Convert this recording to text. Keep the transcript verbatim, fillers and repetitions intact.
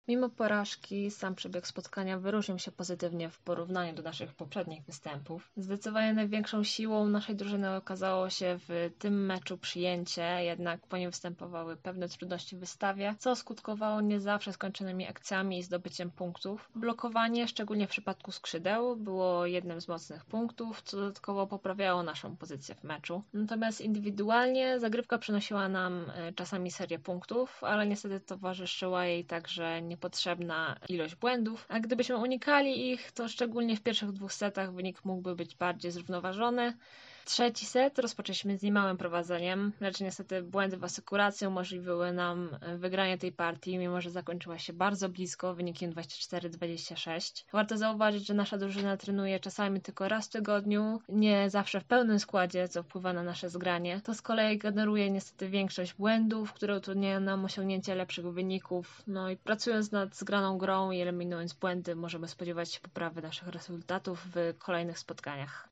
Mimo porażki, sam przebieg spotkania wyróżnił się pozytywnie w porównaniu do naszych poprzednich występów. Zdecydowanie największą siłą naszej drużyny okazało się w tym meczu przyjęcie, jednak po nim występowały pewne trudności w wystawie, co skutkowało nie zawsze skończonymi akcjami i zdobyciem punktów. Blokowanie, szczególnie w przypadku skrzydeł, było jednym z mocnych punktów, co dodatkowo poprawiało naszą pozycję w meczu. Natomiast indywidualnie zagrywka przynosiła nam czasami serię punktów, ale niestety towarzyszyła jej także niepotrzebna ilość błędów, a gdybyśmy unikali ich, to szczególnie w pierwszych dwóch setach wynik mógłby być bardziej zrównoważony. Trzeci set rozpoczęliśmy z niemałym prowadzeniem, lecz niestety błędy w asykuracji umożliwiły nam wygranie tej partii, mimo że zakończyła się bardzo blisko wynikiem dwadzieścia cztery dwadzieścia sześć. Warto zauważyć, że nasza drużyna trenuje czasami tylko raz w tygodniu, nie zawsze w pełnym składzie, co wpływa na nasze zgranie. To z kolei generuje niestety większość błędów, które utrudniają nam osiągnięcie lepszych wyników. No i pracując nad zgraną grą i eliminując błędy, możemy spodziewać się poprawy naszych rezultatów w kolejnych spotkaniach.